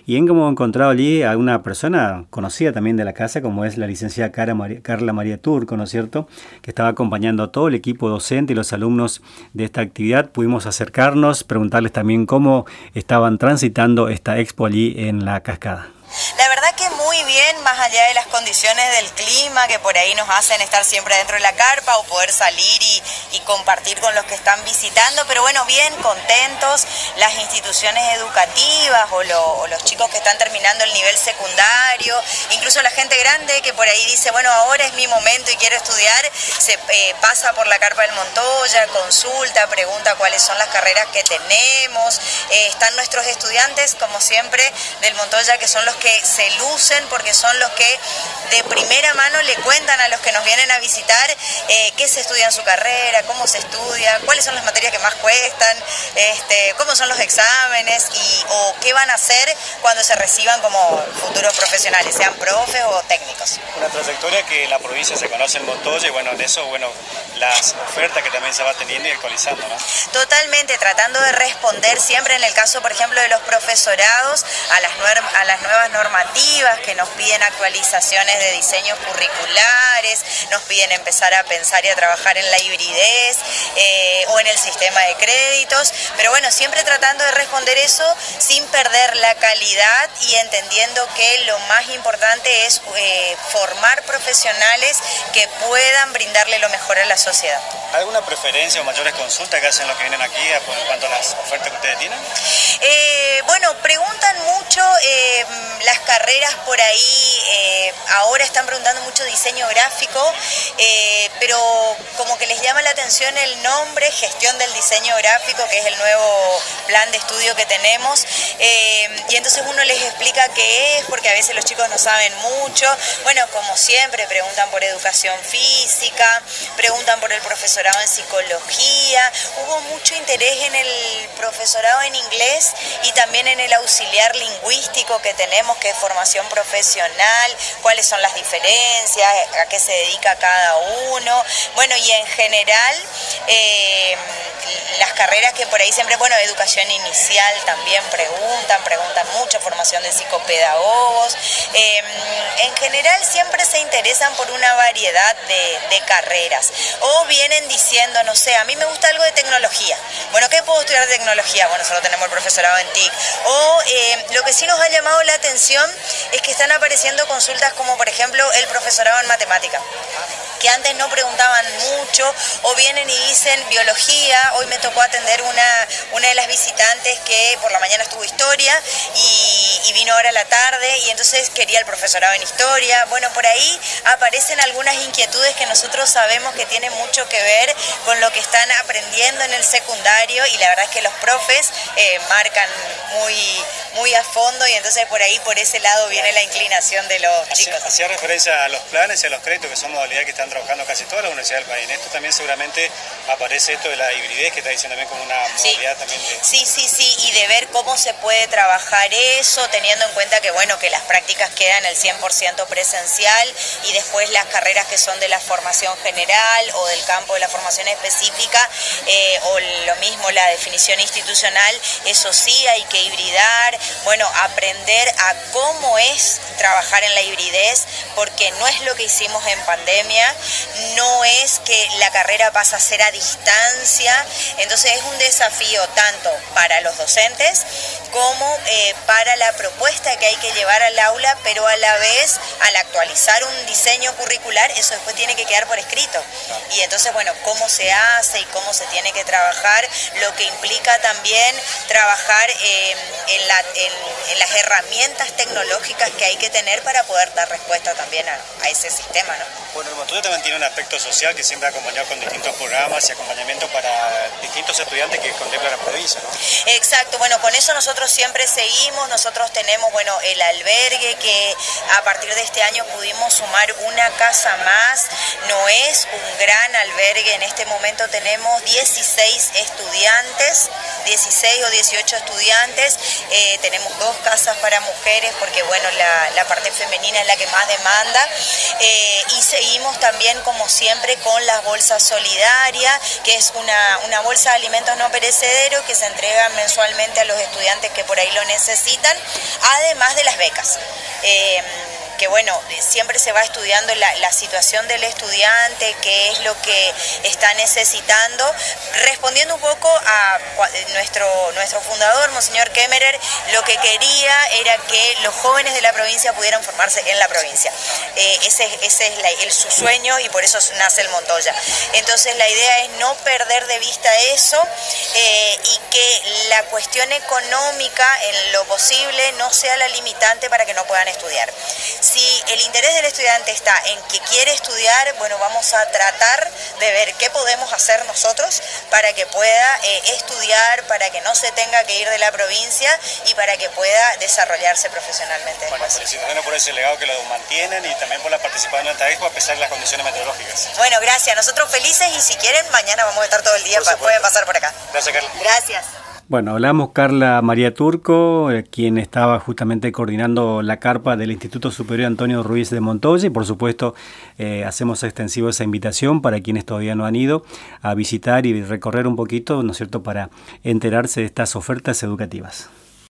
y hemos encontrado allí a una persona conocida también de la casa, como es la licenciada Carla María Turco, ¿no es cierto?, que estaba acompañando a todo el equipo docente y los alumnos de esta actividad. Pudimos acercarnos, preguntarles también cómo estaban transitando esta expo allí en la cascada. La verdad que muy bien, más allá de las condiciones del clima que por ahí nos hacen estar siempre dentro de la carpa o poder salir y compartir con los que están visitando, pero bueno, bien contentos, las instituciones educativas o los chicos que están terminando el nivel secundario, incluso la gente grande que por ahí dice, bueno, ahora es mi momento y quiero estudiar, se pasa por la carpa del Montoya, consulta, pregunta cuáles son las carreras que tenemos, están nuestros estudiantes, como siempre, del Montoya, que son los que se lucen porque son los que de primera mano le cuentan a los que nos vienen a visitar qué se estudia en su carrera, cómo se estudia, cuáles son las materias que más cuestan, cómo son los exámenes o qué van a hacer cuando se reciban como futuros profesionales, sean profes o técnicos. Una trayectoria que en la provincia se conoce el Montoya y bueno, en eso, bueno, las ofertas que también se va teniendo y actualizando, ¿no? Totalmente, tratando de responder siempre en el caso, por ejemplo, de los profesorados a las nuevas normativas que nos piden actualizaciones de diseños curriculares, nos piden empezar a pensar y a trabajar en la hibridez o en el sistema de créditos, pero bueno, siempre tratando de responder eso sin perder la calidad y entendiendo que lo más importante es formar profesionales que puedan brindarle lo mejor a la sociedad. ¿Alguna preferencia o mayores consultas que hacen los que vienen aquí en cuanto a las ofertas que ustedes tienen? Bueno, preguntan mucho las carreras por ahí, ahora están preguntando mucho diseño gráfico, pero como que les llama la atención el nombre, gestión del diseño gráfico, que es el nuevo plan de estudio que tenemos, y entonces uno les explica qué es, porque a veces los chicos no saben mucho. Bueno, como siempre, preguntan por educación física, preguntan por el profesorado en psicología, hubo mucho interés en el profesorado en inglés y también en el auxiliar lingüístico que tenemos, que es formación profesional, cuáles son las diferencias, a qué se dedica cada uno. Bueno, y en general las carreras que por ahí siempre, bueno, educación inicial también preguntan mucho, formación de psicopedagogos. En general siempre se interesan por una variedad de carreras o vienen diciendo, no sé, a mí me gusta algo de tecnología. Bueno, ¿qué puedo estudiar de tecnología? Bueno, solo tenemos el profesorado en TIC. O lo que sí nos ha llamado la atención es que están apareciendo consultas como por ejemplo el profesorado en matemática, que antes no preguntaban mucho, o vienen y dicen biología. Hoy me tocó atender una de las visitantes que por la mañana estuvo historia y vino ahora a la tarde y entonces quería el profesorado en historia. Bueno, por ahí aparecen algunas inquietudes que nosotros sabemos que tienen mucho que ver con lo que están aprendiendo en el secundario y la verdad es que los profes marcan muy a fondo y entonces por ahí, por ese lado viene la inclinación de los chicos. Hacía referencia a los planes y a los créditos, que son modalidades que están trabajando casi todas las universidades del país. En esto también seguramente aparece esto de la hibridez, que está diciendo también como una modalidad también de... Sí, y de ver cómo se puede trabajar eso, teniendo en cuenta que bueno, que las prácticas quedan el 100% presencial y después las carreras que son de la formación general o del campo de la formación específica o lo mismo la definición institucional, eso sí hay que hibridar, bueno, aprender a cómo es trabajar en la hibridez, porque no es lo que hicimos en pandemia, no es que la carrera pasa a ser a distancia, entonces es un desafío tanto para los docentes como para la propuesta que hay que llevar al aula, pero a la vez al actualizar un diseño curricular, eso después tiene que quedar por escrito. Y entonces, bueno, cómo se hace y cómo se tiene que trabajar, lo que implica también trabajar en las herramientas tecnológicas que hay que tener para poder dar respuesta también a ese sistema, ¿no? Bueno, el Montoya también tiene un aspecto social que siempre ha acompañado con distintos programas y acompañamiento para distintos estudiantes que contempla la provincia, ¿no? Exacto, bueno, con eso nosotros siempre seguimos, nosotros tenemos, bueno, el albergue que a partir de este año pudimos sumar una casa más, no es un gran albergue, en este momento tenemos 16 estudiantes 16 o 18 estudiantes, tenemos 2 casas para mujeres porque bueno, la parte femenina es la que más demanda, y seguimos también como siempre con las bolsas solidarias, que es una bolsa de alimentos no perecederos que se entrega mensualmente a los estudiantes que por ahí lo necesitan, además de las becas. Que bueno, siempre se va estudiando la situación del estudiante, qué es lo que está necesitando, respondiendo un poco a nuestro fundador, Monseñor Kemmerer, lo que quería era que los jóvenes de la provincia pudieran formarse en la provincia. Ese es su sueño y por eso nace el Montoya. Entonces la idea es no perder de vista eso, y que la cuestión económica en lo posible no sea la limitante para que no puedan estudiar. Si el interés del estudiante está en que quiere estudiar, bueno, vamos a tratar de ver qué podemos hacer nosotros para que pueda estudiar, para que no se tenga que ir de la provincia y para que pueda desarrollarse profesionalmente. Bueno, felicitaciones por ese legado que lo mantienen y también por la participación en esta expo a pesar de las condiciones meteorológicas. Bueno, gracias. Nosotros felices y si quieren, mañana vamos a estar todo el día, pueden pasar por acá. Gracias, Carla. Gracias. Bueno, hablamos Carla María Turco, quien estaba justamente coordinando la carpa del Instituto Superior Antonio Ruiz de Montoya, y por supuesto hacemos extensivo esa invitación para quienes todavía no han ido a visitar y recorrer un poquito, ¿no es cierto?, para enterarse de estas ofertas educativas.